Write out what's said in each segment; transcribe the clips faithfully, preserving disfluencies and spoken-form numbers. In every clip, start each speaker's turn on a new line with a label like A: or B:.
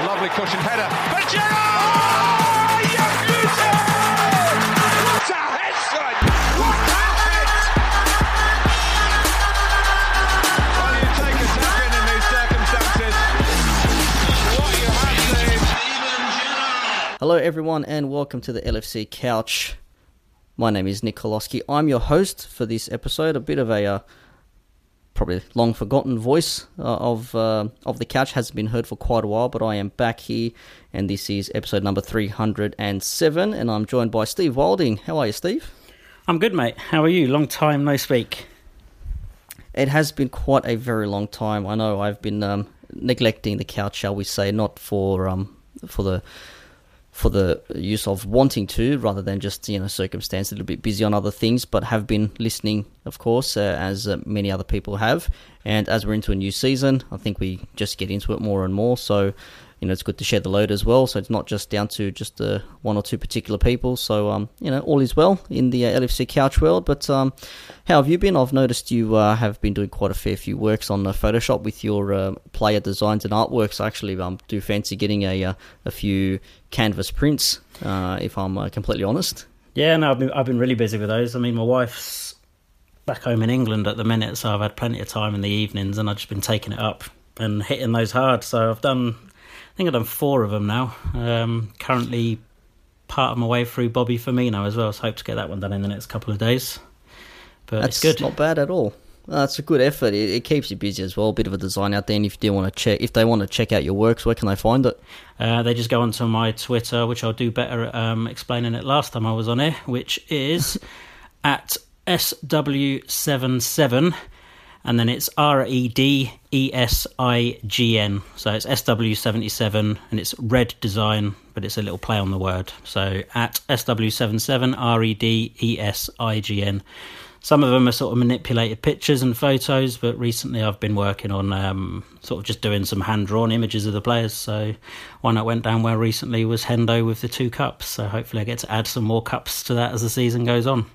A: lovely cushioned header. But Gerrard! Yes, what a head, son! What a head! Well, you take a second in these circumstances. What you have seen.
B: Hello, everyone, and welcome to the L F C Couch. My name is Nick Koloski. I'm your host for this episode. A bit of a uh, probably long forgotten voice uh, of uh, of the couch, hasn't been heard for quite a while, but I am back here, and this is episode number three hundred seven, and I'm joined by Steve Wilding. How are you, Steve?
C: I'm good, mate. How are you? Long time no speak.
B: It has been quite a very long time. I know I've been um, neglecting the couch, shall we say, not for um for the for the use of wanting to, rather than just, you know, circumstance, a little bit busy on other things, but have been listening, of course, uh, as uh, many other people have. And as we're into a new season, I think we just get into it more and more. So, you know, it's good to share the load as well. So it's not just down to just uh, one or two particular people. So, um, you know, all is well in the uh, L F C Couch world. But um, how have you been? I've noticed you uh, have been doing quite a fair few works on uh, Photoshop with your uh, player designs and artworks. I actually um, do fancy getting a uh, a few canvas prints, uh, if I'm uh, completely honest.
C: Yeah, no, I've been, I've been really busy with those. I mean, my wife's back home in England at the minute, so I've had plenty of time in the evenings, and I've just been taking it up and hitting those hard. So I've done, I think I've done four of them now. Um, currently part of my way through Bobby Firmino as well, so I hope to get that one done in the next couple of days. But
B: That's
C: it's good.
B: Not bad at all. That's a good effort. It, it keeps you busy as well. A bit of a design out there. And if you do want to check, if they want to check out your works, where can they find it?
C: Uh, they just go onto my Twitter, which I'll do better at um, explaining it last time I was on here, which is at S W seventy-seven, and then it's R E D E S I G N. So it's S W seventy-seven, and it's red design, but it's a little play on the word. So at S W seventy-seven, R E D E S I G N. Some of them are sort of manipulated pictures and photos, but recently I've been working on um, sort of just doing some hand-drawn images of the players. So one that went down well recently was Hendo with the two cups. So hopefully I get to add some more cups to that as the season goes on.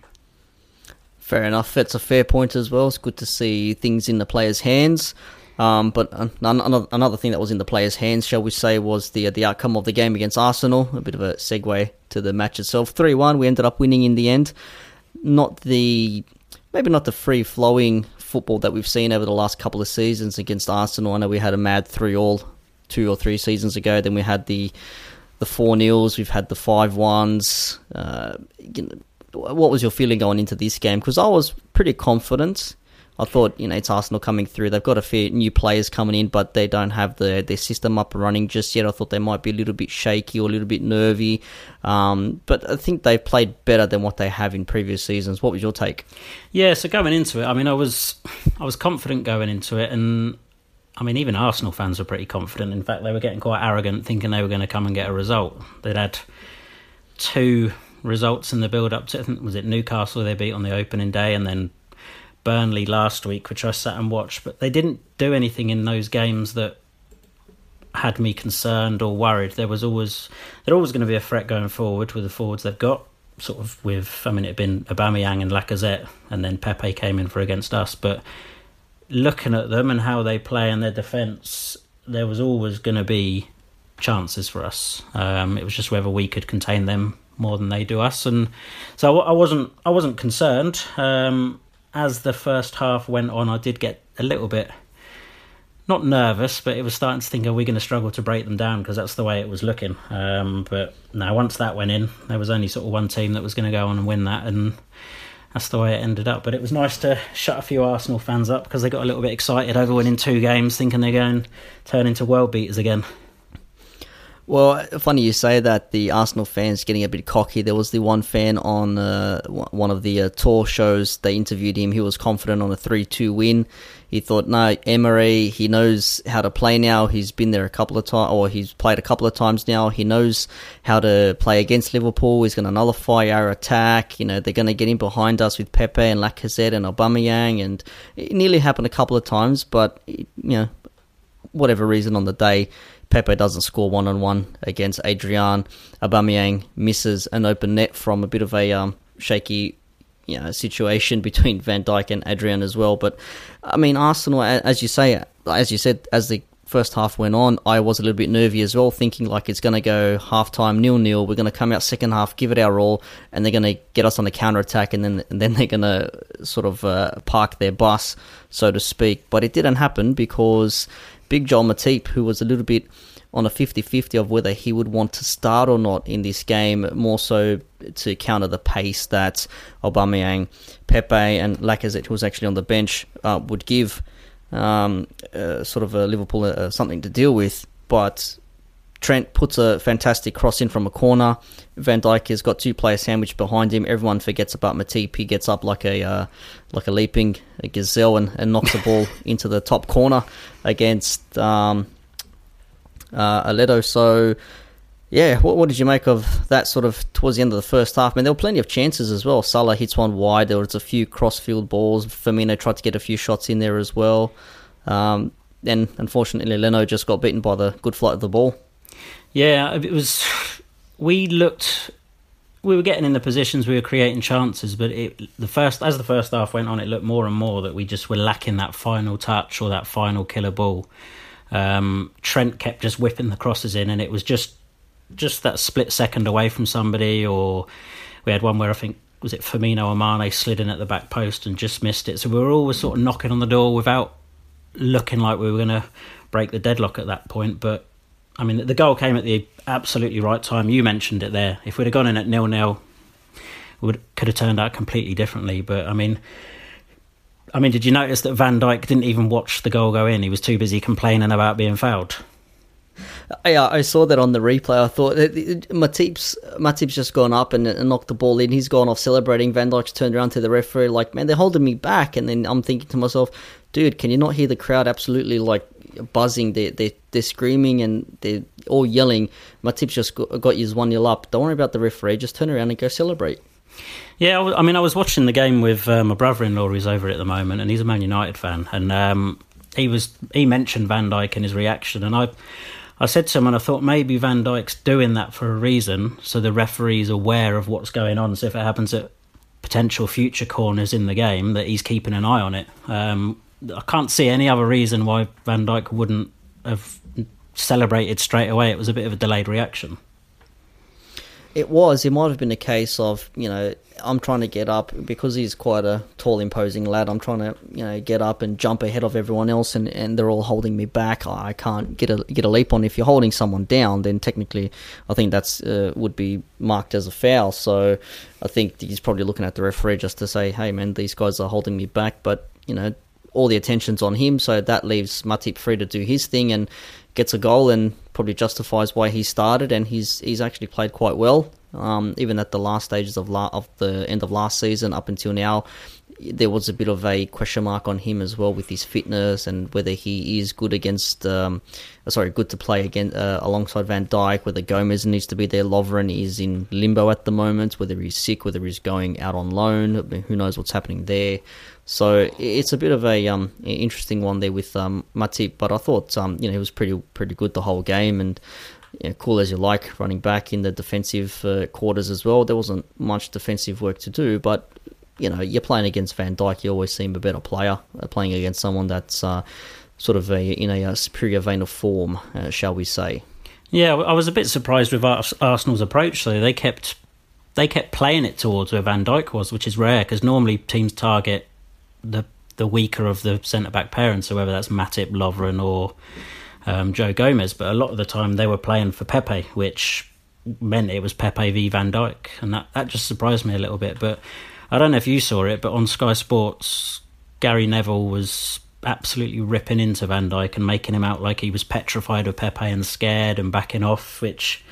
B: Fair enough. That's a fair point as well. It's good to see things in the players' hands. Um, but another, another thing that was in the players' hands, shall we say, was the the outcome of the game against Arsenal. A bit of a segue to the match itself. three one, we ended up winning in the end. Not the... Maybe not the free-flowing football that we've seen over the last couple of seasons against Arsenal. I know we had a mad three-all two or three seasons ago. Then we had the the four-nils. We've had the five-ones. Uh, what was your feeling going into this game? Because I was pretty confident. I thought, you know, it's Arsenal coming through. They've got a few new players coming in, but they don't have the their system up and running just yet. I thought they might be a little bit shaky or a little bit nervy. Um, but I think they've played better than what they have in previous seasons. What was your take?
C: Yeah, so going into it, I mean, I was I was confident going into it, and I mean, even Arsenal fans were pretty confident. In fact, they were getting quite arrogant, thinking they were going to come and get a result. They'd had two results in the build-up to, I think, was it Newcastle they beat on the opening day, and then Burnley last week, which I sat and watched, but they didn't do anything in those games that had me concerned or worried. There was always they're always going to be a threat going forward with the forwards they've got. Sort of with, I mean, it'd been Aubameyang and Lacazette, and then Pepe came in for against us. But looking at them and how they play and their defence, there was always going to be chances for us. Um, it was just whether we could contain them more than they do us, and so I wasn't I wasn't concerned. Um, As the first half went on, I did get a little bit, not nervous, but it was starting to think, are we going to struggle to break them down? Because that's the way it was looking. Um, but no, once that went in, there was only sort of one team that was going to go on and win that, and that's the way it ended up. But it was nice to shut a few Arsenal fans up because they got a little bit excited over winning two games, thinking they're going to turn into world beaters again.
B: Well, funny you say that, the Arsenal fans getting a bit cocky. There was the one fan on uh, one of the uh, tour shows, they interviewed him. He was confident on a three two win. He thought, no, Emery, he knows how to play now. He's been there a couple of times, or he's played a couple of times now. He knows how to play against Liverpool. He's going to nullify our attack. You know, they're going to get in behind us with Pepe and Lacazette and Aubameyang. And it nearly happened a couple of times, but, you know, whatever reason on the day, Pepe doesn't score one-on-one against Adrian. Aubameyang misses an open net from a bit of a um, shaky you know, situation between Van Dijk and Adrian as well. But, I mean, Arsenal, as you say, as you said, as the first half went on, I was a little bit nervy as well, thinking like it's going to go half-time nil-nil. We're going to come out second half, give it our all, and they're going to get us on the counter-attack, and then and then they're going to sort of uh, park their bus, so to speak. But it didn't happen because Big Joel Matip, who was a little bit on a fifty-fifty of whether he would want to start or not in this game, more so to counter the pace that Aubameyang, Pepe and Lacazette, who was actually on the bench, uh, would give um, uh, sort of a Liverpool uh, something to deal with. But Trent puts a fantastic cross in from a corner. Van Dijk has got two players sandwiched behind him. Everyone forgets about Matip. He gets up like a uh, like a leaping a gazelle and, and knocks the ball into the top corner against Um, Uh, Aledo. So, yeah, what, what did you make of that sort of towards the end of the first half? I mean, there were plenty of chances as well. Salah hits one wide. There was a few cross-field balls. Firmino tried to get a few shots in there as well. Um, then, unfortunately, Leno just got beaten by the good flight of the ball.
C: Yeah, it was... We looked... We were getting in the positions, we were creating chances, but it, the first as the first half went on, it looked more and more that we just were lacking that final touch or that final killer ball. Um, Trent kept just whipping the crosses in, and it was just just that split second away from somebody. Or we had one where I think, was it Firmino or Mane slid in at the back post and just missed it. So we were always sort of knocking on the door without looking like we were going to break the deadlock at that point. But I mean, the goal came at the absolutely right time. You mentioned it there. If we'd have gone in at nil-nil, we would, could have turned out completely differently. But I mean, I mean, did you notice that Van Dijk didn't even watch the goal go in? He was too busy complaining about being fouled.
B: Yeah, I saw that on the replay. I thought Matip's Matip's just gone up and, and knocked the ball in. He's gone off celebrating. Van Dijk's turned around to the referee like, man, they're holding me back. And then I'm thinking to myself, dude, can you not hear the crowd absolutely like buzzing? They're, they're, they're screaming and they're all yelling. Matip's just got, got you one nil up. Don't worry about the referee. Just turn around and go celebrate.
C: Yeah, I mean, I was watching the game with uh, my brother-in-law who's over at the moment, and he's a Man United fan, and um, he was he mentioned Van Dijk in his reaction, and I I said to him, and I thought maybe Van Dijk's doing that for a reason, so the referee's aware of what's going on, so if it happens at potential future corners in the game, that he's keeping an eye on it. Um, I can't see any other reason why Van Dijk wouldn't have celebrated straight away. It was a bit of a delayed reaction.
B: It was. It might have been a case of, you know, I'm trying to get up because he's quite a tall, imposing lad. I'm trying to, you know, get up and jump ahead of everyone else, and, and they're all holding me back. I can't get a get a leap on. If you're holding someone down, then technically, I think that's uh, would be marked as a foul. So I think he's probably looking at the referee just to say, hey, man, these guys are holding me back. But, you know, all the attention's on him, so that leaves Matip free to do his thing and gets a goal and probably justifies why he started, and he's he's actually played quite well. Um, even at the last stages of la- of the end of last season up until now, there was a bit of a question mark on him as well with his fitness and whether he is good against, um, sorry, good to play again uh, alongside Van Dijk, whether Gomez needs to be there. Lovren is in limbo at the moment, whether he's sick, whether he's going out on loan. I mean, who knows what's happening there. So it's a bit of a um, interesting one there with um, Matip, but I thought um, you know he was pretty pretty good the whole game, and you know, cool as you like, running back in the defensive uh, quarters as well. There wasn't much defensive work to do, but you know, you're playing against Van Dijk, you always seem a better player. Uh, playing against someone that's uh, sort of a, in a, a superior vein of form, uh, shall we say.
C: Yeah, I was a bit surprised with Arsenal's approach, though. They kept they kept playing it towards where Van Dijk was, which is rare, because normally teams target the the weaker of the centre-back parents, so whether that's Matip, Lovren or um, Joe Gomez. But a lot of the time they were playing for Pepe, which meant it was Pepe v Van Dijk, and that, that just surprised me a little bit. But I don't know if you saw it, but on Sky Sports, Gary Neville was absolutely ripping into Van Dijk and making him out like he was petrified of Pepe and scared and backing off, which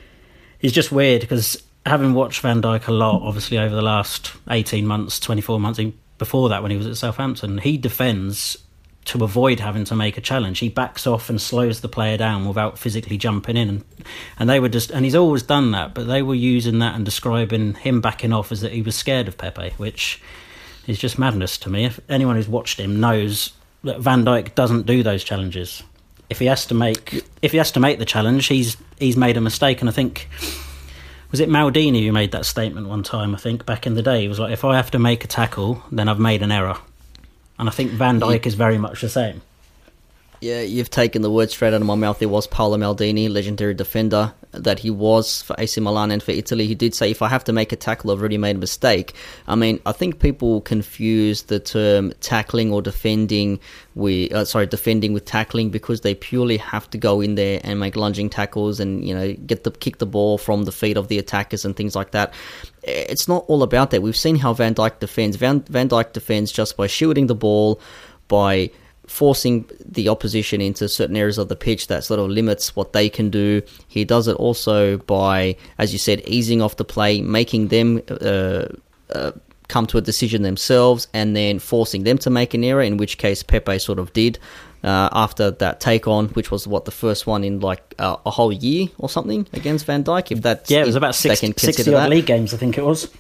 C: is just weird, because having watched Van Dijk a lot, obviously over the last eighteen months, twenty-four months, before that when he was at Southampton, he defends to avoid having to make a challenge. He backs off and slows the player down without physically jumping in, and and they were just and he's always done that, but they were using that and describing him backing off as that he was scared of Pepe, which is just madness to me. If anyone who's watched him knows that Van Dijk doesn't do those challenges. If he has to make if he has to make the challenge, he's he's made a mistake. And I think, was it Maldini who made that statement one time, I think, back in the day? He was like, if I have to make a tackle, then I've made an error. And I think Van Dijk is very much the same.
B: Yeah, you've taken the words straight out of my mouth. There was Paolo Maldini, legendary defender that he was for A C Milan and for Italy. He did say, if I have to make a tackle, I've already made a mistake. I mean, I think people confuse the term tackling or defending with, uh, sorry, defending with tackling, because they purely have to go in there and make lunging tackles and, you know, get the kick the ball from the feet of the attackers and things like that. It's not all about that. We've seen how Van Dijk defends. Van, Van Dijk defends just by shielding the ball, by forcing the opposition into certain areas of the pitch that sort of limits what they can do. He does it also by, as you said, easing off the play, making them uh, uh, come to a decision themselves, and then forcing them to make an error, in which case Pepe sort of did uh, after that take on, which was what, the first one in like uh, a whole year or something against Van Dijk. If that's,
C: yeah, it was about sixty, sixty odd league games, I think it was.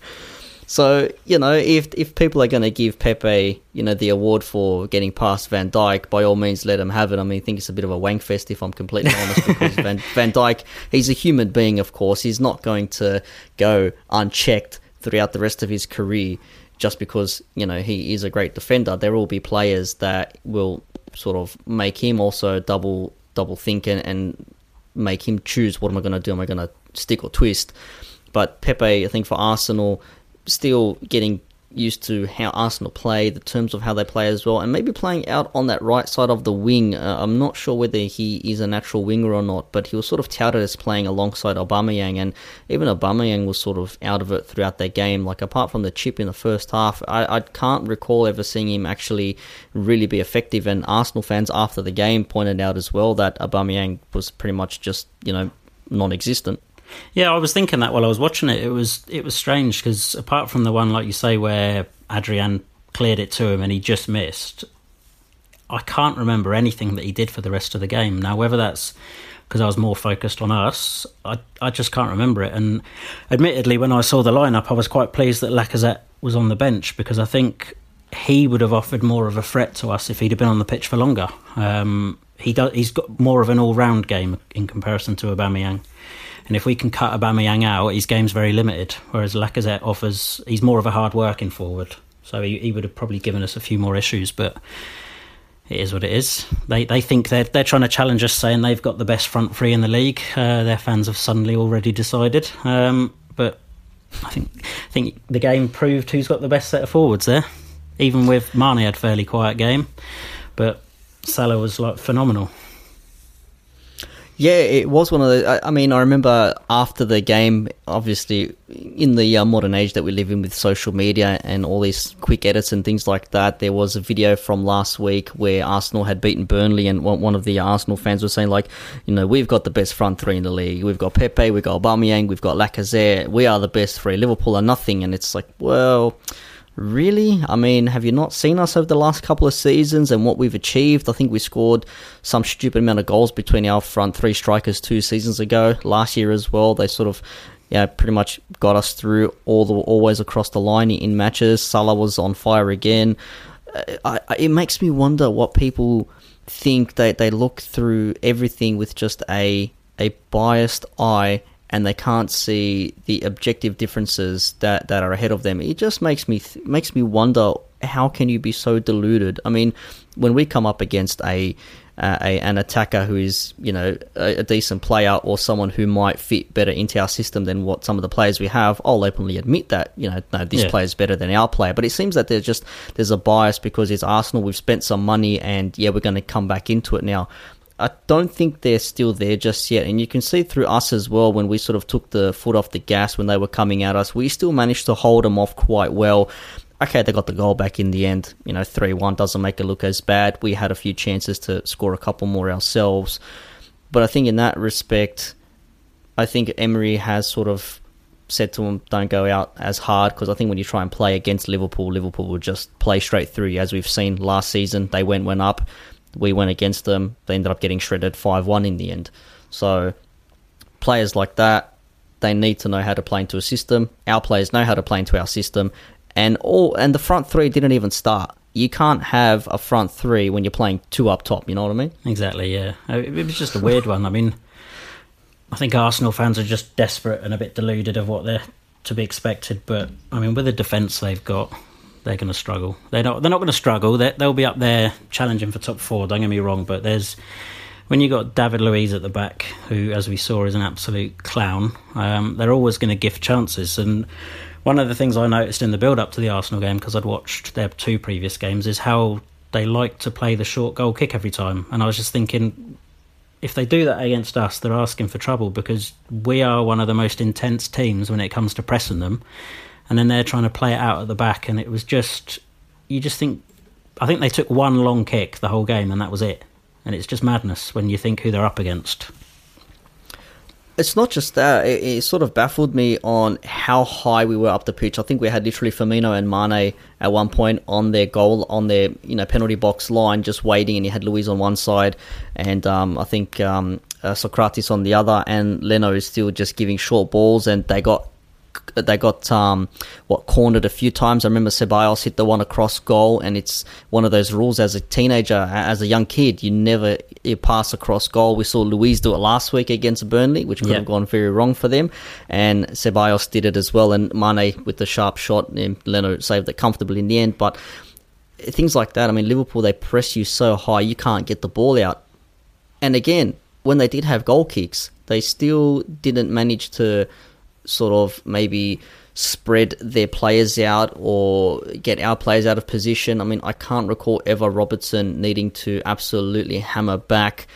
B: So, you know, if if people are going to give Pepe, you know, the award for getting past Van Dijk, by all means, let him have it. I mean, I think it's a bit of a wank fest, if I'm completely honest, because Van, Van Dijk, he's a human being, of course. He's not going to go unchecked throughout the rest of his career just because, you know, he is a great defender. There will be players that will sort of make him also double double think and, and make him choose, what am I going to do? Am I going to stick or twist? But Pepe, I think for Arsenal, still getting used to how Arsenal play, the terms of how they play as well, and maybe playing out on that right side of the wing. Uh, I'm not sure whether he is a natural winger or not, but he was sort of touted as playing alongside Aubameyang, and even Aubameyang was sort of out of it throughout their game. Like, apart from the chip in the first half, I, I can't recall ever seeing him actually really be effective, and Arsenal fans after the game pointed out as well that Aubameyang was pretty much just, you know, non-existent.
C: Yeah, I was thinking that while I was watching it. It was it was strange because apart from the one, like you say, where Adrian cleared it to him and he just missed, I can't remember anything that he did for the rest of the game. Now, whether that's because I was more focused on us, I I just can't remember it. And admittedly, when I saw the lineup, I was quite pleased that Lacazette was on the bench, because I think he would have offered more of a threat to us if he'd have been on the pitch for longer. Um, he does, he's got more of an all-round game in comparison to Aubameyang. And if we can cut Aubameyang out, his game's very limited. Whereas Lacazette offers, he's more of a hard-working forward. So he, he would have probably given us a few more issues, but it is what it is. They they think they're, they're trying to challenge us, saying they've got the best front three in the league. Uh, their fans have suddenly already decided. Um, but I think I think the game proved who's got the best set of forwards there. Even with Mane had a fairly quiet game, but Salah was like phenomenal.
B: Yeah, it was one of the... I, I mean, I remember after the game, obviously, in the uh, modern age that we live in with social media and all these quick edits and things like that, there was a video from last week where Arsenal had beaten Burnley, and one, one of the Arsenal fans was saying, like, you know, we've got the best front three in the league. We've got Pepe, we've got Aubameyang, we've got Lacazette. We are the best three. Liverpool are nothing. And it's like, well... Really? I mean, have you not seen us over the last couple of seasons and what we've achieved? I think we scored some stupid amount of goals between our front three strikers two seasons ago. Last year as well, they sort of, yeah, pretty much got us through all the always across the line in matches. Salah was on fire again. I, I, it makes me wonder what people think. They they look through everything with just a a biased eye, and they can't see the objective differences that, that are ahead of them. It just makes me th- makes me wonder, how can you be so deluded? I mean, when we come up against a, uh, a an attacker who is, you know, a, a decent player, or someone who might fit better into our system than what some of the players we have, I'll openly admit that, you know, no, this yeah. player is better than our player. But it seems that there's just there's a bias because it's Arsenal. We've spent some money, and yeah, we're going to come back into it now. I don't think they're still there just yet. And you can see through us as well, when we sort of took the foot off the gas when they were coming at us, we still managed to hold them off quite well. Okay, they got the goal back in the end. You know, three one doesn't make it look as bad. We had a few chances to score a couple more ourselves. But I think in that respect, I think Emery has sort of said to them, don't go out as hard, because I think when you try and play against Liverpool, Liverpool will just play straight through you. As we've seen last season, they went, went up. We went against them. They ended up getting shredded five one in the end. So players like that, they need to know how to play into a system. Our players know how to play into our system. And all and the front three didn't even start. You can't have a front three when you're playing two up top, you know what I mean?
C: Exactly, yeah. It was just a weird one. I mean, I think Arsenal fans are just desperate and a bit deluded of what they're to be expected. But, I mean, with the defence they've got, they're going to struggle. They're not. They're not going to struggle. They're, they'll be up there challenging for top four. Don't get me wrong, but there's when you got David Luiz at the back, who, as we saw, is an absolute clown. Um, they're always going to give chances. And one of the things I noticed in the build-up to the Arsenal game, because I'd watched their two previous games, is how they like to play the short goal kick every time. And I was just thinking, if they do that against us, they're asking for trouble, because we are one of the most intense teams when it comes to pressing them. And then they're trying to play it out at the back, and it was just, you just think, I think they took one long kick the whole game, and that was it. And it's just madness when you think who they're up against.
B: It's not just that. It, it sort of baffled me on how high we were up the pitch. I think we had literally Firmino and Mane at one point on their goal, on their you know penalty box line, just waiting, and you had Luiz on one side, and um, I think um, uh, Sokratis on the other, and Leno is still just giving short balls, and they got they got um, what cornered a few times. I remember Ceballos hit the one across goal, and it's one of those rules as a teenager, as a young kid, you never you pass across goal. We saw Luiz do it last week against Burnley, which could
C: yeah.
B: have gone very wrong for them, and Ceballos did it as well, and Mane with the sharp shot, and Leno saved it comfortably in the end. But things like that, I mean, Liverpool, they press you so high, you can't get the ball out. And again, when they did have goal kicks, they still didn't manage to sort of maybe spread their players out or get our players out of position. I mean, I can't recall ever Robertson needing to absolutely hammer back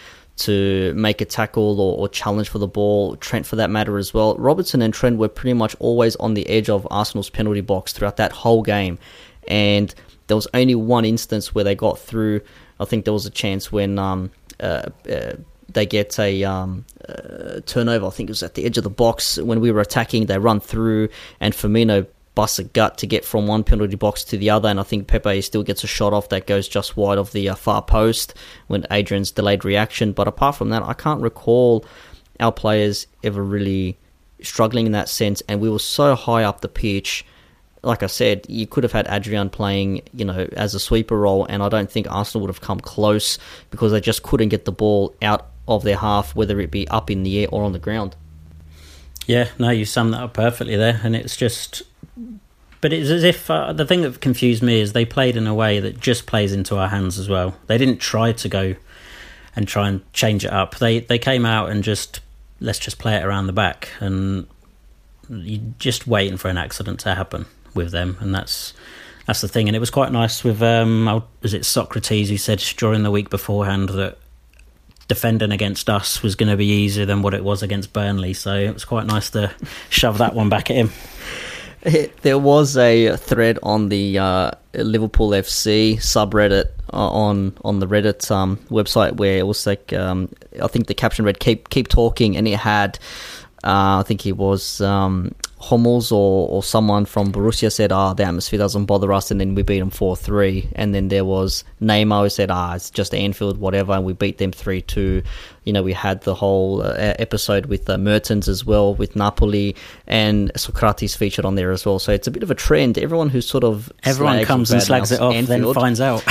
B: to make a tackle or, or challenge for the ball. Trent, for that matter, as well. Robertson and Trent were pretty much always on the edge of Arsenal's penalty box throughout that whole game. And there was only one instance where they got through. I think there was a chance when um, uh, uh, they get a um, uh, turnover. I think it was at the edge of the box when we were attacking. They run through, and Firmino busts a gut to get from one penalty box to the other. And I think Pepe still gets a shot off that goes just wide of the uh, far post when Adrian's delayed reaction. But apart from that, I can't recall our players ever really struggling in that sense. And we were so high up the pitch. Like I said, you could have had Adrian playing, you know, as a sweeper role, and I don't think Arsenal would have come close because they just couldn't get the ball out of their half, whether it be up in the air or on the ground.
C: Yeah, no, you summed that up perfectly there, and it's just... But it's as if... Uh, the thing that confused me is they played in a way that just plays into our hands as well. They didn't try to go and try and change it up. They they came out and just, let's just play it around the back, and you're just waiting for an accident to happen with them, and that's that's the thing. And it was quite nice with um was it Socrates who said during the week beforehand that defending against us was going to be easier than what it was against Burnley, so it was quite nice to shove that one back at him.
B: There was a thread on the uh, Liverpool F C subreddit uh, on on the Reddit um, website where it was like um, I think the caption read "Keep keep talking," and it had uh, I think it was um, Hummels or, or someone from Borussia said, "Ah, oh, the atmosphere doesn't bother us," and then we beat them four three. And then there was Neymar who said, "Ah, it's just Anfield, whatever," and we beat them three two. You know, we had the whole uh, episode with uh, Mertens as well, with Napoli, and Sokratis featured on there as well. So it's a bit of a trend. Everyone who sort of
C: Everyone comes and slags it off,
B: Anfield,
C: then finds out.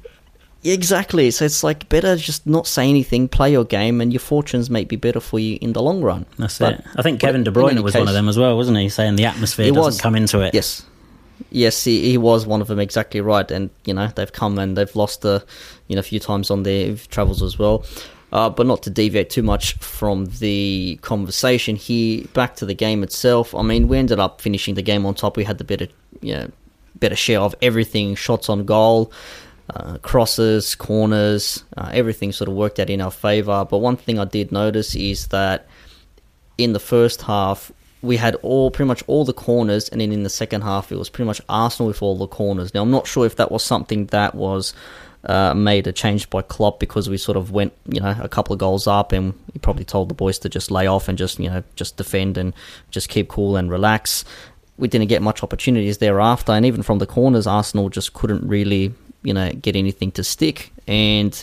B: Exactly. So it's like better just not say anything, play your game, and your fortunes may be better for you in the long run.
C: That's
B: but,
C: it. I think Kevin De Bruyne was case, one of them as well, wasn't he? Saying the atmosphere doesn't was, come into it.
B: Yes. Yes, he, he was one of them, exactly right. And, you know, they've come and they've lost a, you know, a few times on their travels as well. Uh, but not to deviate too much from the conversation here, back to the game itself. I mean, we ended up finishing the game on top. We had the better, you know, better share of everything, shots on goal, Uh, crosses, corners, uh, everything sort of worked out in our favour. But one thing I did notice is that in the first half, we had all pretty much all the corners, and then in the second half, it was pretty much Arsenal with all the corners. Now, I'm not sure if that was something that was uh, made a change by Klopp because we sort of went, you know, a couple of goals up, and he probably told the boys to just lay off and just, you know, just defend and just keep cool and relax. We didn't get much opportunities thereafter, and even from the corners, Arsenal just couldn't really, you know, get anything to stick. And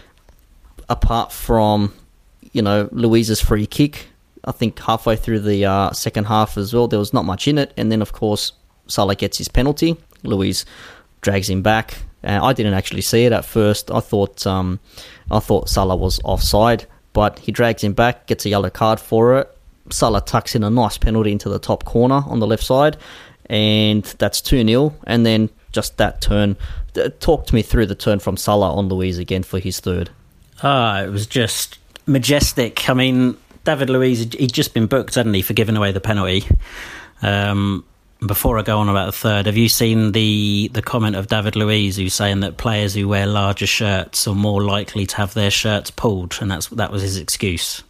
B: apart from, you know, Luiz's free kick, I think halfway through the uh, second half as well, there was not much in it. And then, of course, Salah gets his penalty. Luiz drags him back. And I didn't actually see it at first. I thought um, I thought Salah was offside, but he drags him back, gets a yellow card for it. Salah tucks in a nice penalty into the top corner on the left side, and that's two nil. And then just that turn. Talk to me through the turn from Salah on Luiz again for his third.
C: Ah, it was just majestic. I mean, David Luiz, he'd just been booked, hadn't he, for giving away the penalty. Um, before I go on about the third, have you seen the, the comment of David Luiz who's saying that players who wear larger shirts are more likely to have their shirts pulled, and that's that was his excuse?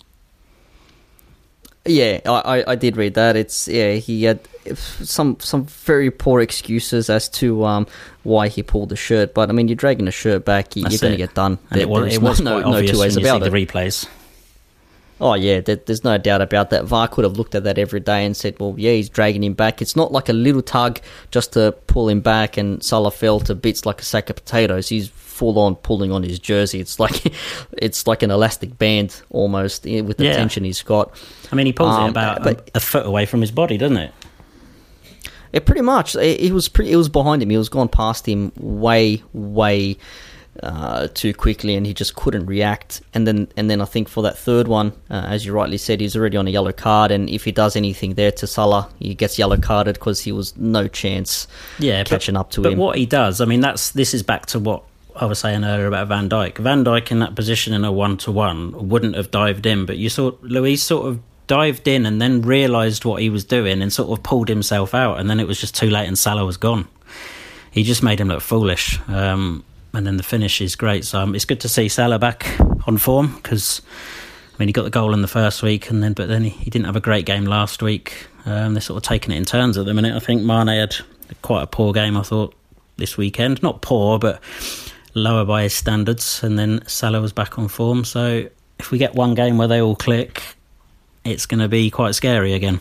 B: Yeah, I, I did read that. It's yeah, he had some some very poor excuses as to um, why he pulled the shirt. But I mean, you're dragging the shirt back, you, you're going to get done.
C: And there, it was, it was no,
B: no,
C: no two ways
B: about it.
C: The replays.
B: Oh yeah, there, there's no doubt about that. V A R could have looked at that every day and said, well, yeah, he's dragging him back. It's not like a little tug just to pull him back and Salah fell to bits like a sack of potatoes. He's full on pulling on his jersey. It's like it's like an elastic band almost with the
C: yeah.
B: tension he's got.
C: I mean, he pulls um, it about
B: but,
C: a, a foot away from his body, doesn't it?
B: It pretty much. It, it was pretty. It was behind him. He was gone past him way, way uh, too quickly, and he just couldn't react. And then, and then I think for that third one, uh, as you rightly said, he's already on a yellow card. And if he does anything there to Salah, he gets yellow carded because he was no chance.
C: Yeah,
B: catching
C: but,
B: up to
C: but
B: him.
C: But what he does, I mean, that's this is back to what I was saying earlier about Van Dijk. Van Dijk in that position in a one-to-one wouldn't have dived in, but you saw Luiz sort of dived in and then realised what he was doing and sort of pulled himself out, and then it was just too late and Salah was gone. He just made him look foolish, um, and then the finish is great. So um, it's good to see Salah back on form because, I mean, he got the goal in the first week, and then but then he, he didn't have a great game last week. Um, they're sort of taking it in turns at the minute. I think Mane had quite a poor game, I thought, this weekend. Not poor, but lower by his standards, and then Salah was back on form. So if we get one game where they all click, it's going to be quite scary again.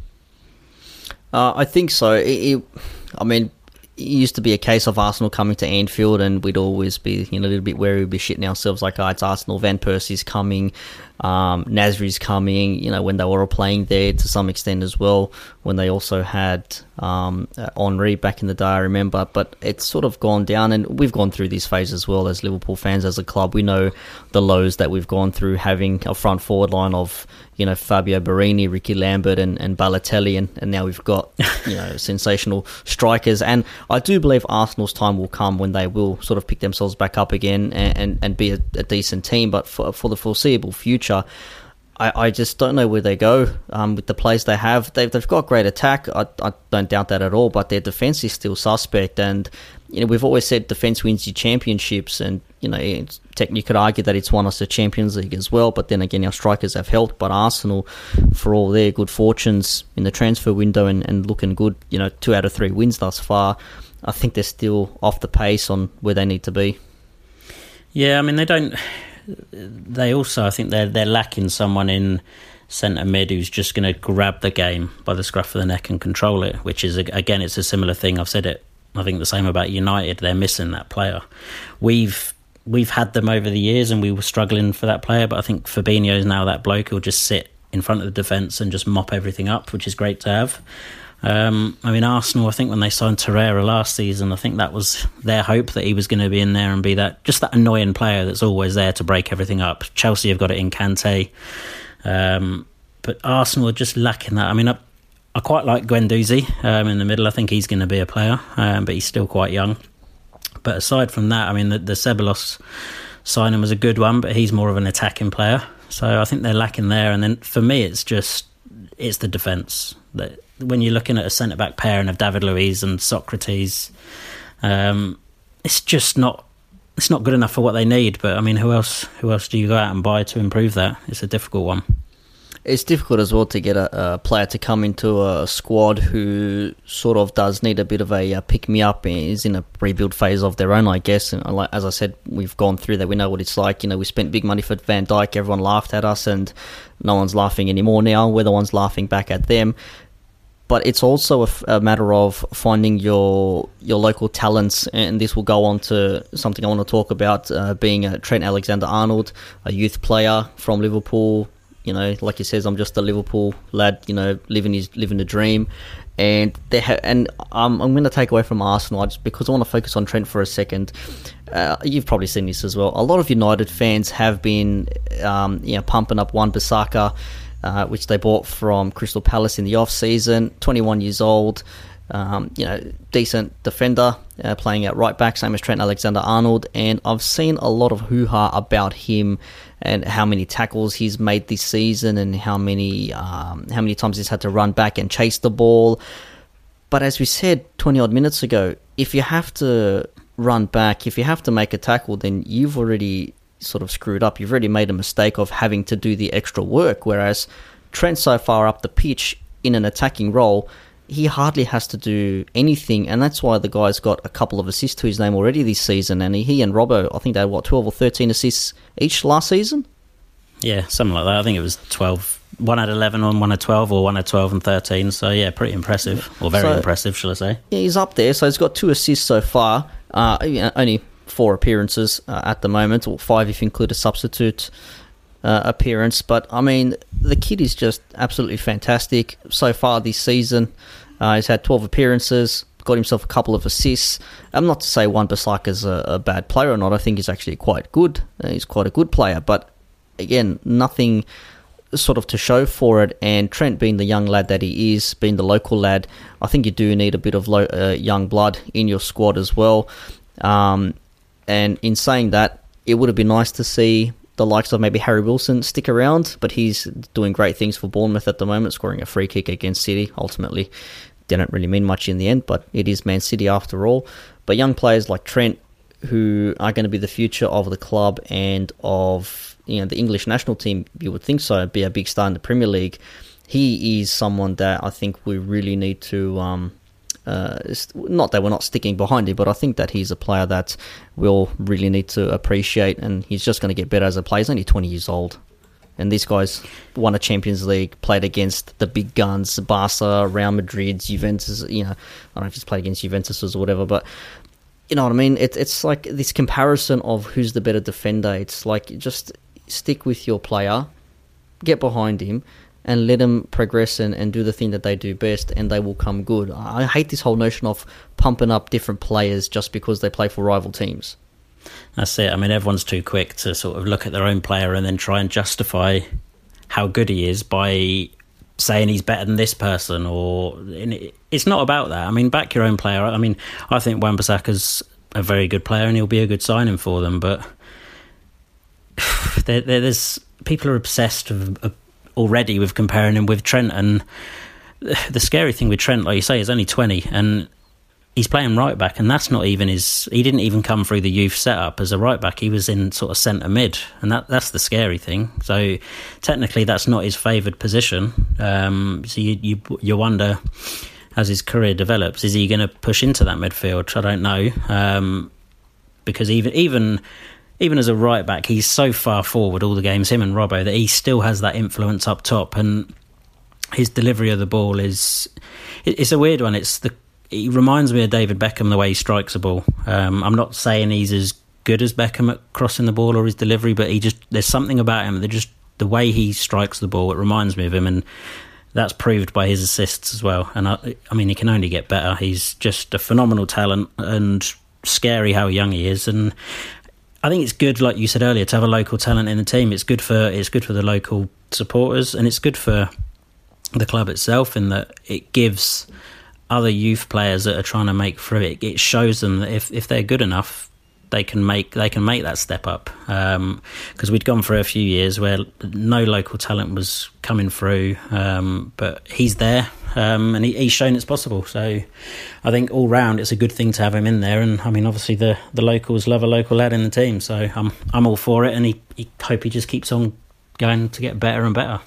B: Uh, I think so. It, it, I mean, it used to be a case of Arsenal coming to Anfield and we'd always be, you know, a little bit wary, we'd be shitting ourselves like, oh, it's Arsenal, Van Persie's coming, um, Nasri's coming, you know, when they were all playing there to some extent as well, when they also had um, Henry back in the day, I remember. But it's sort of gone down, and we've gone through this phase as well as Liverpool fans, as a club. We know the lows that we've gone through, having a front forward line of, you know, Fabio Barini, Ricky Lambert and, and Balotelli, and, and now we've got, you know, sensational strikers. And I do believe Arsenal's time will come when they will sort of pick themselves back up again and, and, and be a, a decent team. But for, for the foreseeable future, I, I just don't know where they go um, with the players they have. They've, they've got great attack. I, I don't doubt that at all, but their defence is still suspect. And, you know, we've always said defence wins you championships, and, you know, it's, you could argue that it's won us the Champions League as well, but then again, our strikers have helped. But Arsenal, for all their good fortunes in the transfer window and, and looking good, you know, two out of three wins thus far, I think they're still off the pace on where they need to be.
C: Yeah, I mean, they don't... They also, I think they're, they're lacking someone in centre mid who's just going to grab the game by the scruff of the neck and control it, which is, again, it's a similar thing. I've said it, I think the same about United. They're missing that player. We've we've had them over the years and we were struggling for that player, but I think Fabinho is now that bloke who'll just sit in front of the defence and just mop everything up, which is great to have. Um, I mean, Arsenal, I think when they signed Torreira last season, I think that was their hope, that he was going to be in there and be that just that annoying player that's always there to break everything up. Chelsea have got it in Kante, um, but Arsenal are just lacking that. I mean, I, I quite like Guendouzi um, in the middle. I think he's going to be a player, um, but he's still quite young. But aside from that, I mean, the, the Ceballos signing was a good one, but he's more of an attacking player. So I think they're lacking there. And then for me, it's just it's the defence. That when you're looking at a centre-back pairing of David Luiz and Socrates, um, it's just not it's not good enough for what they need. But I mean, who else who else do you go out and buy to improve that? It's a difficult one.
B: It's difficult as well to get a, a player to come into a squad who sort of does need a bit of a, a pick-me-up, is in a rebuild phase of their own, I guess. And like, as I said, we've gone through that. We know what it's like. You know, we spent big money for Van Dijk. Everyone laughed at us, and no one's laughing anymore now. We're the ones laughing back at them. But it's also a, a matter of finding your your local talents, and this will go on to something I want to talk about, uh, being a Trent Alexander-Arnold, a youth player from Liverpool. You know, like he says, I'm just a Liverpool lad, you know, living his living the dream. And they ha- and um, I'm going to take away from Arsenal just because I want to focus on Trent for a second. Uh, you've probably seen this as well. A lot of United fans have been, um, you know, pumping up Wan-Bissaka, uh, which they bought from Crystal Palace in the off season. twenty-one years old. Um, you know, decent defender, uh, playing at right back, same as Trent Alexander-Arnold, and I've seen a lot of hoo-ha about him and how many tackles he's made this season and how many um, how many times he's had to run back and chase the ball. But as we said twenty-odd minutes ago, if you have to run back, if you have to make a tackle, then you've already sort of screwed up. You've already made a mistake of having to do the extra work, whereas Trent so far up the pitch in an attacking role, he hardly has to do anything, and that's why the guy's got a couple of assists to his name already this season, and he and Robbo, I think they had, what, twelve or thirteen assists each last season?
C: Yeah, something like that. I think it was twelve. One had eleven on, one had twelve, or one had twelve and thirteen, so yeah, pretty impressive, or very so, impressive, shall I say.
B: Yeah, he's up there, so he's got two assists so far, uh, you know, only four appearances uh, at the moment, or five if you include a substitute Uh, appearance, but I mean, the kid is just absolutely fantastic so far this season. Uh, he's had twelve appearances, got himself a couple of assists. I'm not to say Wan-Bissaka's a, a bad player or not. I think he's actually quite good. Uh, he's quite a good player, but again, nothing sort of to show for it. And Trent, being the young lad that he is, being the local lad, I think you do need a bit of lo- uh, young blood in your squad as well. Um, and in saying that, it would have been nice to see the likes of maybe Harry Wilson stick around, but he's doing great things for Bournemouth at the moment, scoring a free kick against City. Ultimately, didn't really mean much in the end, but it is Man City after all. But young players like Trent, who are going to be the future of the club and of, you know, the English national team, you would think so, be a big star in the Premier League. He is someone that I think we really need to... Um, Uh, not that we're not sticking behind him, but I think that he's a player that we'll really need to appreciate, and he's just going to get better as a player. He's only twenty years old, and this guy's won a Champions League, played against the big guns, Barca, Real Madrid, Juventus. You know, I don't know if he's played against Juventus or whatever, but you know what I mean? It, it's like this comparison of who's the better defender. It's like, just stick with your player, get behind him, and let them progress and, and do the thing that they do best, and they will come good. I hate this whole notion of pumping up different players just because they play for rival teams.
C: That's it. I mean, everyone's too quick to sort of look at their own player and then try and justify how good he is by saying he's better than this person. Or it's not about that. I mean, back your own player. I mean, I think Wan-Bissaka's a very good player and he'll be a good signing for them, but there, there's people are obsessed with already with comparing him with Trent, and the scary thing with Trent, like you say, is only twenty and he's playing right back, and that's not even his he didn't even come through the youth setup as a right back. He was in sort of centre mid, and that that's the scary thing. So technically that's not his favoured position. Um, so you, you you wonder, as his career develops, is he going to push into that midfield? I don't know, um, because even even Even as a right back, he's so far forward all the games, him and Robbo, that he still has that influence up top, and his delivery of the ball is it's a weird one. It's the he reminds me of David Beckham, the way he strikes a ball. Um, I'm not saying he's as good as Beckham at crossing the ball or his delivery, but he just there's something about him that just the way he strikes the ball, it reminds me of him, and that's proved by his assists as well. And I, I mean, he can only get better. He's just a phenomenal talent, and scary how young he is. And I think it's good, like you said earlier, to have a local talent in the team. It's good for it's good for the local supporters, and it's good for the club itself in that it gives other youth players that are trying to make through it. It shows them that if, if they're good enough, they can make they can make that step up. Because um, we'd gone for a few years where no local talent was coming through, um, but he's there. Um, and he, he's shown it's possible. So I think all round it's a good thing to have him in there. And I mean, obviously the, the locals love a local lad in the team, so I'm I'm all for it. And he, he hope he just keeps on going to get better and better.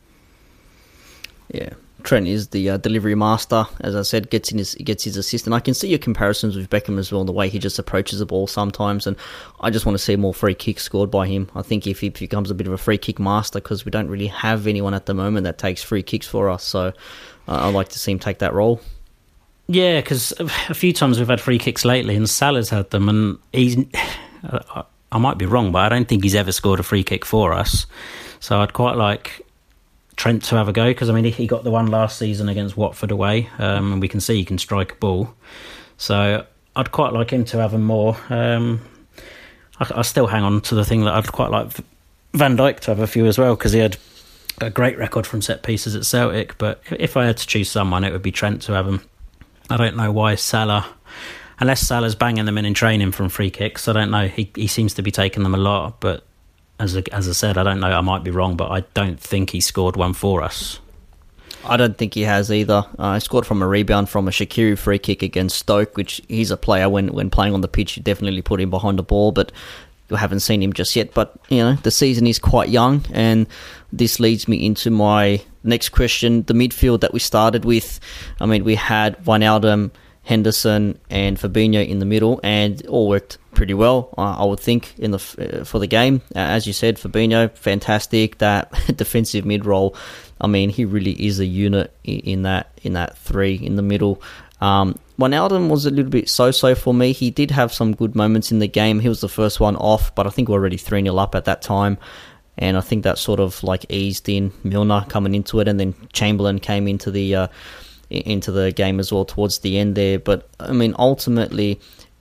B: Yeah, Trent is the uh, delivery master, as I said, gets in his gets his assist, and I can see your comparisons with Beckham as well, the way he just approaches the ball sometimes, and I just want to see more free kicks scored by him. I think if he becomes a bit of a free kick master, because we don't really have anyone at the moment that takes free kicks for us, so uh, I'd like to see him take that role.
C: Yeah, because a few times we've had free kicks lately, and Salah's had them, and he's I might be wrong, but I don't think he's ever scored a free kick for us, so I'd quite like Trent to have a go, because I mean he got the one last season against Watford away, um, and we can see he can strike a ball, so I'd quite like him to have him more. um, I, I still hang on to the thing that I'd quite like Van Dijk to have a few as well, because he had a great record from set pieces at Celtic, but if I had to choose someone, it would be Trent to have him. I don't know why Salah, unless Salah's banging them in in training from free kicks, I don't know. He he seems to be taking them a lot, but as a, as I said, I don't know. I might be wrong, but I don't think he scored one for us.
B: I don't think he has either. Uh, he scored from a rebound from a Shaqiri free kick against Stoke, which he's a player when, when playing on the pitch, you definitely put him behind the ball, but you haven't seen him just yet. But, you know, the season is quite young, and this leads me into my next question. The midfield that we started with, I mean, we had Wijnaldum, Henderson and Fabinho in the middle, and all worked pretty well, uh, I would think, in the uh, for the game. Uh, as you said, Fabinho, fantastic. That defensive mid role, I mean, he really is a unit in, in that in that three in the middle. Um, Wijnaldum was a little bit so-so for me. He did have some good moments in the game. He was the first one off, but I think we were already three nil up at that time. And I think that sort of like eased in Milner coming into it, and then Chamberlain came into the uh, into the game as well towards the end there. But I mean, ultimately,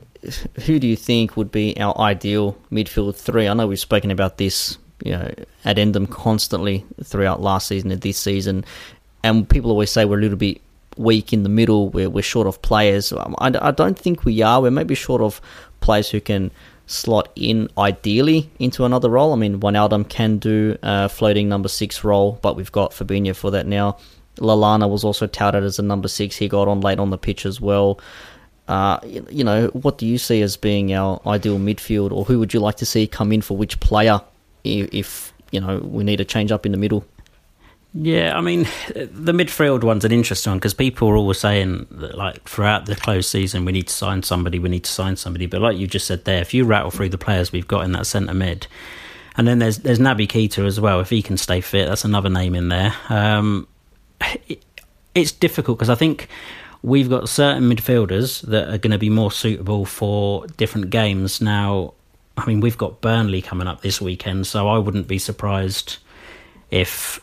B: who do you think would be our ideal midfield three? I know we've spoken about this, you know, ad endum constantly throughout last season and this season, and people always say we're a little bit weak in the middle, we're, we're short of players. I, I don't think we are. We're maybe short of players who can slot in ideally into another role. I mean, Wijnaldum can do a floating number six role, but we've got Fabinho for that now. Lallana was also touted as a number six. He got on late on the pitch as well. Uh, you know, what do you see as being our ideal midfield, or who would you like to see come in for which player if, if you know, we need a change up in the middle?
C: Yeah, I mean, the midfield one's an interesting one because people are always saying that, like, throughout the close season, we need to sign somebody, we need to sign somebody. But like you just said there, if you rattle through the players we've got in that centre mid, and then there's there's Naby Keita as well. If he can stay fit, that's another name in there. Um, it, it's difficult because I think we've got certain midfielders that are going to be more suitable for different games. Now, I mean, we've got Burnley coming up this weekend, so I wouldn't be surprised if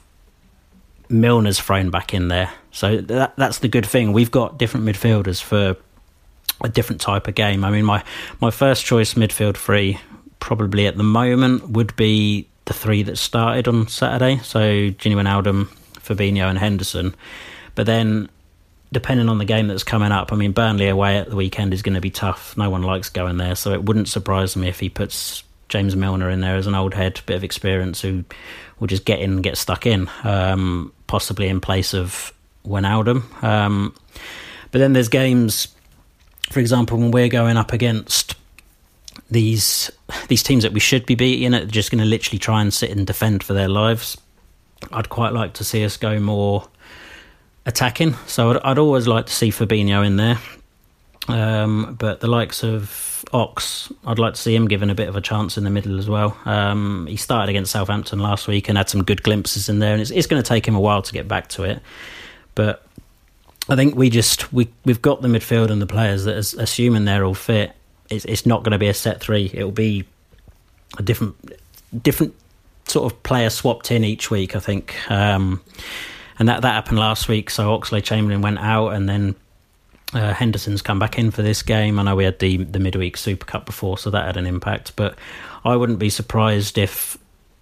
C: Milner's thrown back in there. So that that's the good thing. We've got different midfielders for a different type of game. I mean, my, my first choice midfield three probably at the moment would be the three that started on Saturday. So Gini Wijnaldum, Fabinho and Henderson. But then, depending on the game that's coming up, I mean, Burnley away at the weekend is going to be tough. No one likes going there, so it wouldn't surprise me if he puts James Milner in there as an old head, bit of experience, who will just get in and get stuck in, um, possibly in place of Wijnaldum. Um, but then there's games, for example, when we're going up against these these teams that we should be beating, that are just going to literally try and sit and defend for their lives. I'd quite like to see us go more attacking, so I'd, I'd always like to see Fabinho in there. Um, but the likes of Ox, I'd like to see him given a bit of a chance in the middle as well. Um, he started against Southampton last week and had some good glimpses in there, and it's, it's going to take him a while to get back to it. But I think we just we we've got the midfield and the players that, is, assuming they're all fit, it's, it's not going to be a set three. It'll be a different different sort of player swapped in each week, I think. Um, and that that happened last week. So Oxlade-Chamberlain went out, and then Uh, Henderson's come back in for this game. I know we had the the midweek Super Cup before, so that had an impact. But I wouldn't be surprised if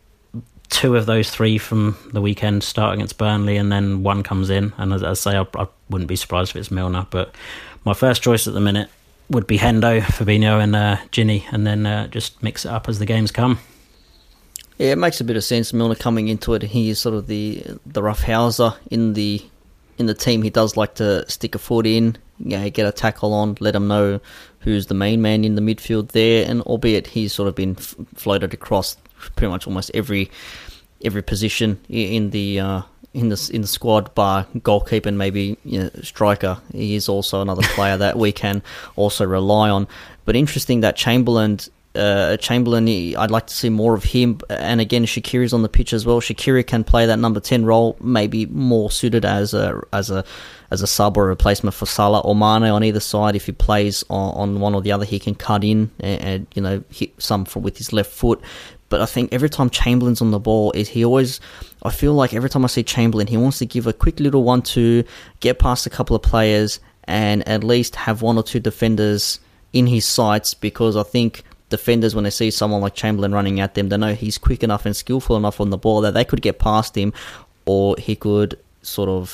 C: two of those three from the weekend start against Burnley, and then one comes in. And as I say, I, I wouldn't be surprised if it's Milner. But my first choice at the minute would be Hendo, Fabinho, and uh, Gini, and then uh, just mix it up as the games come.
B: Yeah, it makes a bit of sense. Milner coming into it, he is sort of the the roughhouser in the in the team. He does like to stick a foot in, you know, get a tackle on, let him know who's the main man in the midfield there. And albeit he's sort of been f- floated across pretty much almost every every position in the uh, in the in the squad, bar goalkeeper and maybe, you know, striker. He is also another player that we can also rely on. But interesting that Chamberlain. Uh, Chamberlain, I'd like to see more of him, and again, Shaqiri's on the pitch as well. Shaqiri can play that number ten role, maybe more suited as a as a as a sub or a replacement for Salah or Mane on either side. If he plays on, on one or the other, he can cut in and, and you know, hit some from with his left foot. But I think every time Chamberlain's on the ball, is he always, I feel like every time I see Chamberlain, he wants to give a quick little one two, get past a couple of players, and at least have one or two defenders in his sights, because I think defenders, when they see someone like Chamberlain running at them, they know he's quick enough and skillful enough on the ball that they could get past him, or he could sort of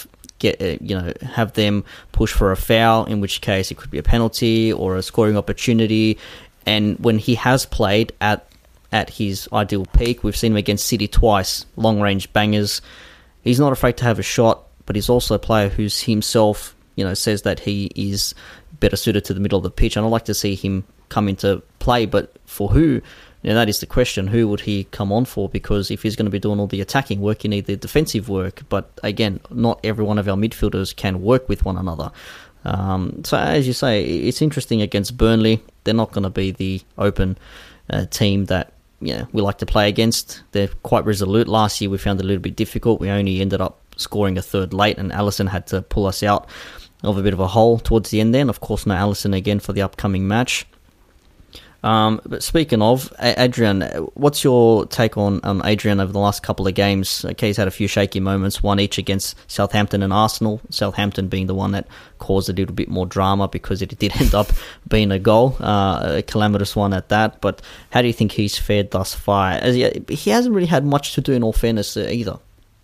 B: get uh, you know have them push for a foul, in which case it could be a penalty or a scoring opportunity. And when he has played at at his ideal peak, we've seen him against City twice, long range bangers. He's not afraid to have a shot, but he's also a player who's himself, you know, says that he is better suited to the middle of the pitch, and I'd like to see him come into play. But for who? You know, that is the question. Who would he come on for? Because if he's going to be doing all the attacking work, you need the defensive work. But again, not every one of our midfielders can work with one another. Um, so as you say, it's interesting against Burnley. They're not going to be the open uh, team that you know, we like to play against. They're quite resolute. Last year we found it a little bit difficult. We only ended up scoring a third late, and Alisson had to pull us out of a bit of a hole towards the end then. Of course, no Alisson again for the upcoming match. Um, but speaking of, Adrian, what's your take on um, Adrian over the last couple of games? Okay, he's had a few shaky moments, one each against Southampton and Arsenal. Southampton being the one that caused a little bit more drama because it did end up being a goal, uh, a calamitous one at that. But how do you think he's fared thus far? As he, he hasn't really had much to do, in all fairness, uh, either.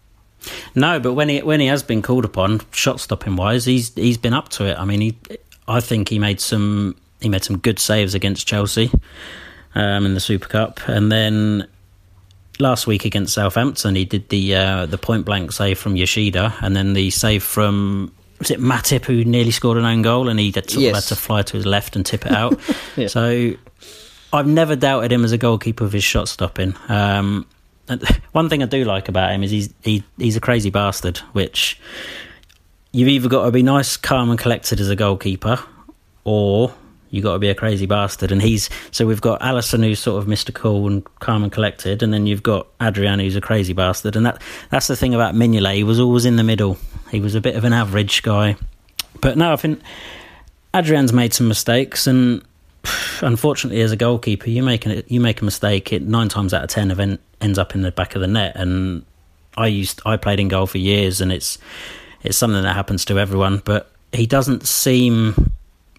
C: No, but when he when he has been called upon, shot stopping wise, he's he's been up to it. I mean, he, I think he made some. He made some good saves against Chelsea um, in the Super Cup, and then last week against Southampton, he did the uh, the point blank save from Yoshida, and then the save from was it Matip who nearly scored an own goal, and he had, sort
B: yes.
C: of had to fly to his left and tip it out.
B: yeah.
C: So I've never doubted him as a goalkeeper with his shot stopping. Um, one thing I do like about him is he's he, he's a crazy bastard, which you've either got to be nice, calm, and collected as a goalkeeper, or you got to be a crazy bastard. And he's so we've got Alisson, who's sort of Mister Cool and calm and collected, and then you've got Adrian, who's a crazy bastard. And that that's the thing about Mignolet. He was always in the middle. He was a bit of an average guy. But no, I think Adrian's made some mistakes, and unfortunately, as a goalkeeper, you make a, you make a mistake, it nine times out of ten event ends up in the back of the net. And I used I played in goal for years, and it's it's something that happens to everyone. But he doesn't seem.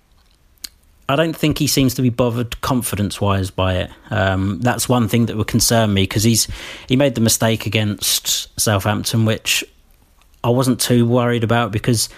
C: I don't think he seems to be bothered confidence-wise by it. Um, that's one thing that would concern me, because he's he made the mistake against Southampton, which I wasn't too worried about, because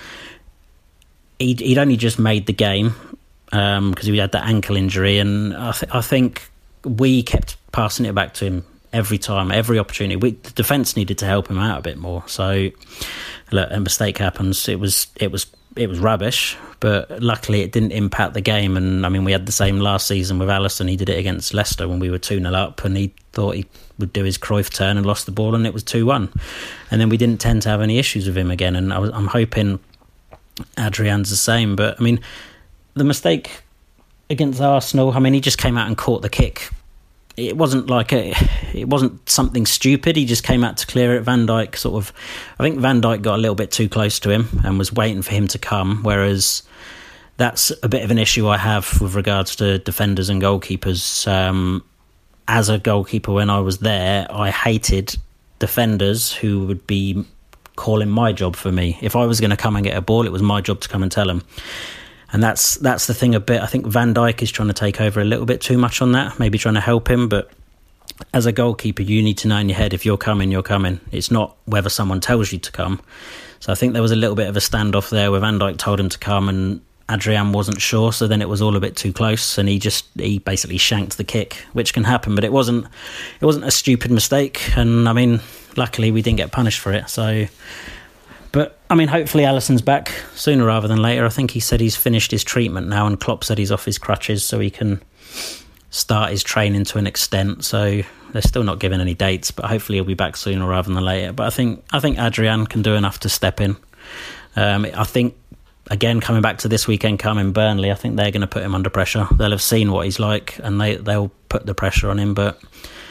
C: he'd, he'd only just made the game because um, he had that ankle injury, and I, th- I think we kept passing it back to him every time, every opportunity. We, the defence needed to help him out a bit more. So, look, a mistake happens. It was it was. It was rubbish, but luckily it didn't impact the game. And I mean, we had the same last season with Alisson. He did it against Leicester when we were two nil up, and he thought he would do his Cruyff turn and lost the ball, and it was two one. And then we didn't tend to have any issues with him again. And I was, I'm hoping Adrian's the same. But I mean, the mistake against Arsenal, I mean, he just came out and caught the kick. It wasn't like a, it wasn't something stupid. He just came out to clear it. Van Dijk sort of, I think Van Dijk got a little bit too close to him and was waiting for him to come. Whereas that's a bit of an issue I have with regards to defenders and goalkeepers. Um, as a goalkeeper, when I was there, I hated defenders who would be calling my job for me. If I was going to come and get a ball, it was my job to come and tell him. And that's that's the thing a bit. I think Van Dijk is trying to take over a little bit too much on that, maybe trying to help him. But as a goalkeeper, you need to know in your head, if you're coming, you're coming. It's not whether someone tells you to come. So I think there was a little bit of a standoff there where Van Dijk told him to come and Adrian wasn't sure. So then it was all a bit too close, and he just he basically shanked the kick, which can happen. But it wasn't it wasn't a stupid mistake. And I mean, luckily we didn't get punished for it. So. But, I mean, hopefully Alisson's back sooner rather than later. I think he said he's finished his treatment now, and Klopp said he's off his crutches so he can start his training to an extent. So they're still not giving any dates, but hopefully he'll be back sooner rather than later. But I think I think Adrian can do enough to step in. Um, I think, again, coming back to this weekend coming, Burnley, I think they're going to put him under pressure. They'll have seen what he's like, and they, they'll put the pressure on him. But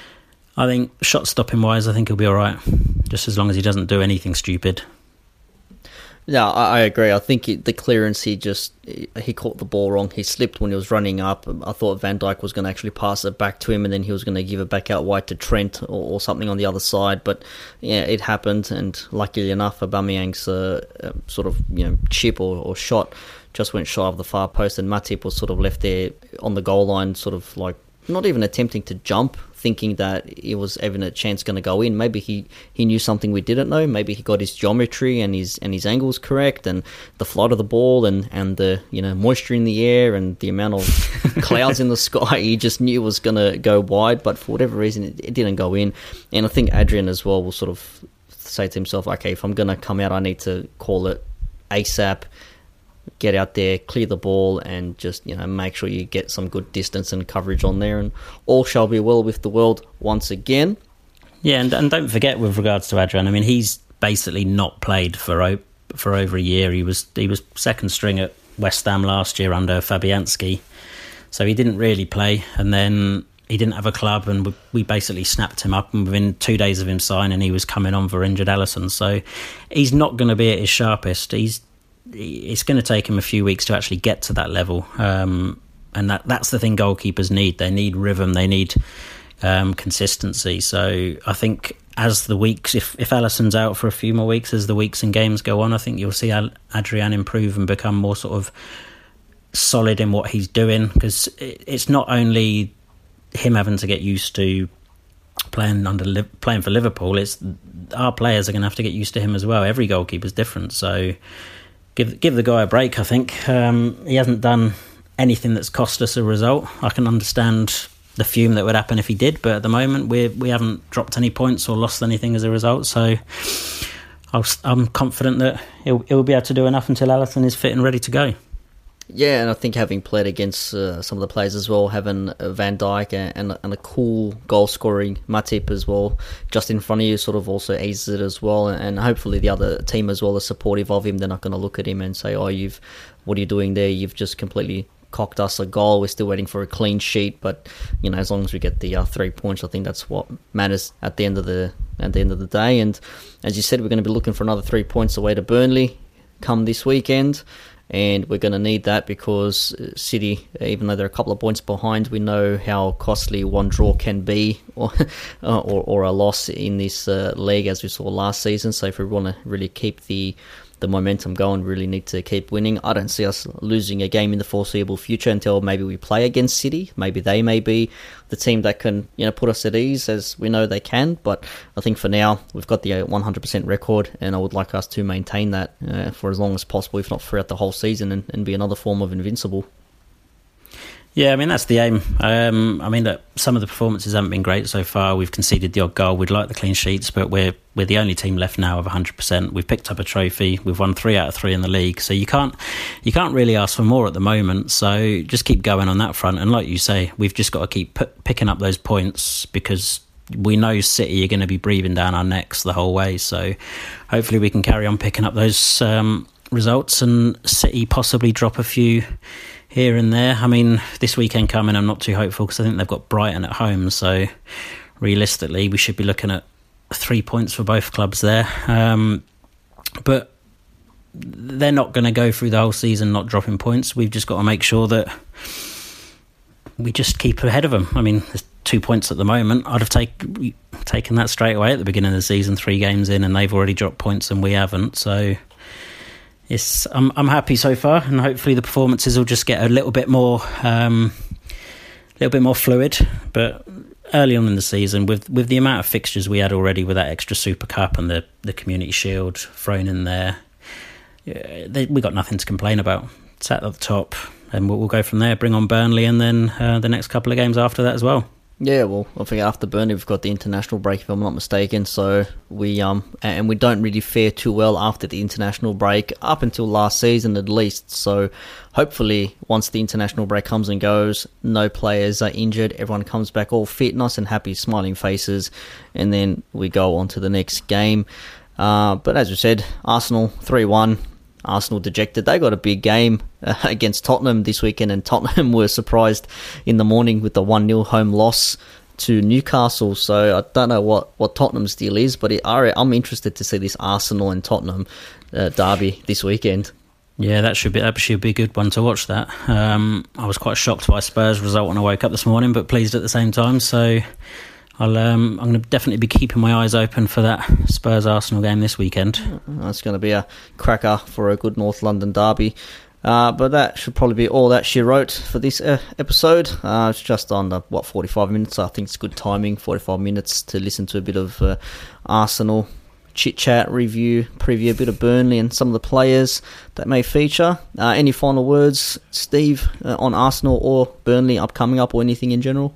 C: I think shot-stopping-wise, I think he'll be all right, just as long as he doesn't do anything stupid.
B: Yeah, I, I agree. I think he, the clearance, he just, he, he caught the ball wrong. He slipped when he was running up. I thought Van Dijk was going to actually pass it back to him, and then he was going to give it back out wide to Trent or, or something on the other side. But yeah, it happened, and luckily enough, Aubameyang's uh, uh, sort of, you know, chip or, or shot just went shy of the far post, and Matip was sort of left there on the goal line, sort of like not even attempting to jump, thinking that it was even a chance going to go in. Maybe he, he knew something we didn't know. Maybe he got his geometry and his and his angles correct, and the flight of the ball, and, and the you know moisture in the air, and the amount of clouds in the sky. He just knew it was going to go wide, but for whatever reason, it, it didn't go in. And I think Adrian as well will sort of say to himself, okay, if I'm going to come out, I need to call it ASAP. Get out there, clear the ball, and just you know make sure you get some good distance and coverage on there, and all shall be well with the world once again.
C: Yeah, and, and don't forget with regards to Adrian, I mean he's basically not played for o- for over a year. He was he was second string at West Ham last year under Fabianski, so he didn't really play, and then he didn't have a club, and we, we basically snapped him up, and within two days of him signing, he was coming on for injured Alisson. So he's not going to be at his sharpest. He's It's going to take him a few weeks to actually get to that level, um, and that that's the thing goalkeepers need. They need rhythm, they need um, consistency. So I think as the weeks, if, if Alisson's out for a few more weeks, as the weeks and games go on, I think you'll see Adrian improve and become more sort of solid in what he's doing, because it's not only him having to get used to playing under playing for Liverpool, it's our players are going to have to get used to him as well. Every goalkeeper's different, so give give the guy a break. I think um, he hasn't done anything that's cost us a result. I can understand the fume that would happen if he did, but at the moment we we haven't dropped any points or lost anything as a result. So I'll, I'm confident that he'll, he'll be able to do enough until Alisson is fit and ready to go.
B: Yeah, and I think having played against uh, some of the players as well, having uh, Van Dijk and, and, and a cool goal-scoring Matip as well, just in front of you, sort of also eases it as well. And hopefully the other team as well is supportive of him. They're not going to look at him and say, "Oh, you've, what are you doing there? You've just completely cocked us a goal. We're still waiting for a clean sheet." But you know, as long as we get the uh, three points, I think that's what matters at the end of the at the end of the day. And as you said, we're going to be looking for another three points away to Burnley come this weekend. And we're going to need that because City, even though they're a couple of points behind, we know how costly one draw can be, or or, or a loss in this uh, league, as we saw last season. So if we want to really keep the the momentum going, really need to keep winning. I don't see us losing a game in the foreseeable future until maybe we play against City. Maybe they may be the team that can, you know, put us at ease, as we know they can. But I think for now, we've got the one hundred percent record, and I would like us to maintain that uh, for as long as possible, if not throughout the whole season, and, and be another form of invincible.
C: Yeah, I mean, that's the aim. Um, I mean, look, some of the performances haven't been great so far. We've conceded the odd goal. We'd like the clean sheets, but we're we're the only team left now of one hundred percent. We've picked up a trophy. We've won three out of three in the league. So you can't you can't really ask for more at the moment. So just keep going on that front. And like you say, we've just got to keep p- picking up those points, because we know City are going to be breathing down our necks the whole way. So hopefully we can carry on picking up those um, results, and City possibly drop a few here and there. I mean, this weekend coming, I'm not too hopeful, because I think they've got Brighton at home. So realistically, we should be looking at three points for both clubs there. Um, but they're not going to go through the whole season not dropping points. We've just got to make sure that we just keep ahead of them. I mean, there's two points at the moment. I'd have take, taken that straight away at the beginning of the season, three games in, and they've already dropped points and we haven't. So It's, I'm I'm happy so far, and hopefully the performances will just get a little bit more, um, little bit more fluid. But early on in the season, with with the amount of fixtures we had already, with that extra Super Cup and the, the Community Shield thrown in there, yeah, they, we got nothing to complain about. Sat at the top, and we'll, we'll go from there. Bring on Burnley, and then uh, the next couple of games after that as well.
B: Yeah, well, I think after Burnley we've got the international break, if I'm not mistaken. So we um and we don't really fare too well after the international break, up until last season at least. So hopefully once the international break comes and goes, no players are injured, everyone comes back all fit, nice and happy, smiling faces, and then we go on to the next game. Uh, but as we said, Arsenal three one. Arsenal dejected. They got a big game uh, against Tottenham this weekend, and Tottenham were surprised in the morning with the one nil home loss to Newcastle. So I don't know what, what Tottenham's deal is, but it, I'm interested to see this Arsenal and Tottenham uh, derby this weekend.
C: Yeah, that should be that should be a good one to watch. That um, I was quite shocked by Spurs' result when I woke up this morning, but pleased at the same time. So I'll, um, I'm going to definitely be keeping my eyes open for that Spurs-Arsenal game this weekend.
B: It's going to be a cracker for a good North London derby. Uh, but that should probably be all that she wrote for this uh, episode. Uh, it's just on the, what, forty-five minutes. I think it's good timing, forty-five minutes to listen to a bit of uh, Arsenal chit-chat, review, preview a bit of Burnley and some of the players that may feature. Uh, any final words, Steve, uh, on Arsenal or Burnley upcoming up, or anything in general?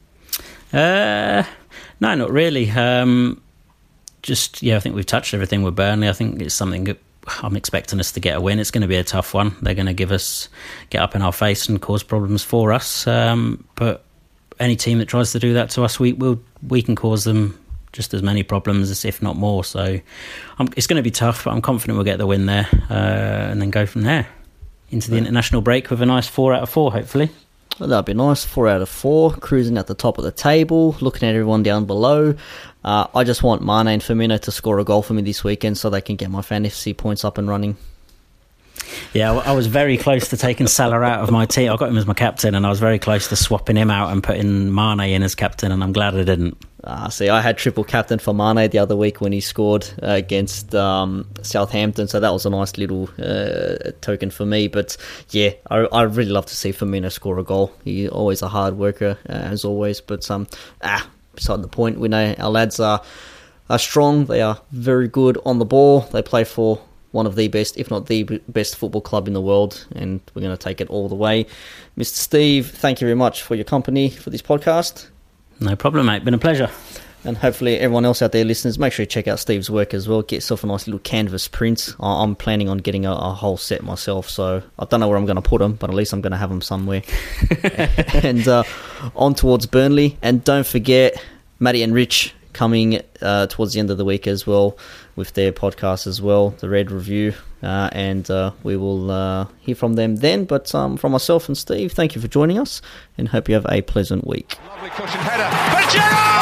C: Uh, no, not really. Um, just, yeah, I think we've touched everything with Burnley. I think it's something that I'm expecting us to get a win. It's going to be a tough one. They're going to give us, get up in our face and cause problems for us. Um, but any team that tries to do that to us, we will we can cause them just as many problems, if not more. So um, it's going to be tough, but I'm confident we'll get the win there, uh, and then go from there into the international break with a nice four out of four, hopefully.
B: Well, that'd be nice. Four out of four, cruising at the top of the table, looking at everyone down below. Uh, I just want Mane and Firmino to score a goal for me this weekend so they can get my fantasy points up and running.
C: Yeah, I was very close to taking Salah out of my team. I got him as my captain, and I was very close to swapping him out and putting Mane in as captain, and I'm glad I didn't.
B: Uh, see, I had triple captain for Mane the other week when he scored uh, against um, Southampton, so that was a nice little uh, token for me. But yeah, I, I really love to see Firmino score a goal. He's always a hard worker, uh, as always. But um, ah, beside the point, we know our lads are are strong. They are very good on the ball. They play for one of the best, if not the best football club in the world, and we're going to take it all the way. Mister Steve, thank you very much for your company for this podcast.
C: No problem, mate. Been a pleasure.
B: And hopefully everyone else out there, listeners, make sure you check out Steve's work as well. Get yourself a nice little canvas print. I'm planning on getting a, a whole set myself, so I don't know where I'm going to put them, but at least I'm going to have them somewhere. And uh, on towards Burnley. And don't forget, Matty and Rich coming uh, towards the end of the week as well with their podcast as well, the Red Review, uh, and uh, we will uh, hear from them then. But um, from myself and Steve, thank you for joining us, and hope you have a pleasant week.
A: Lovely cushioned header, but Gerrard!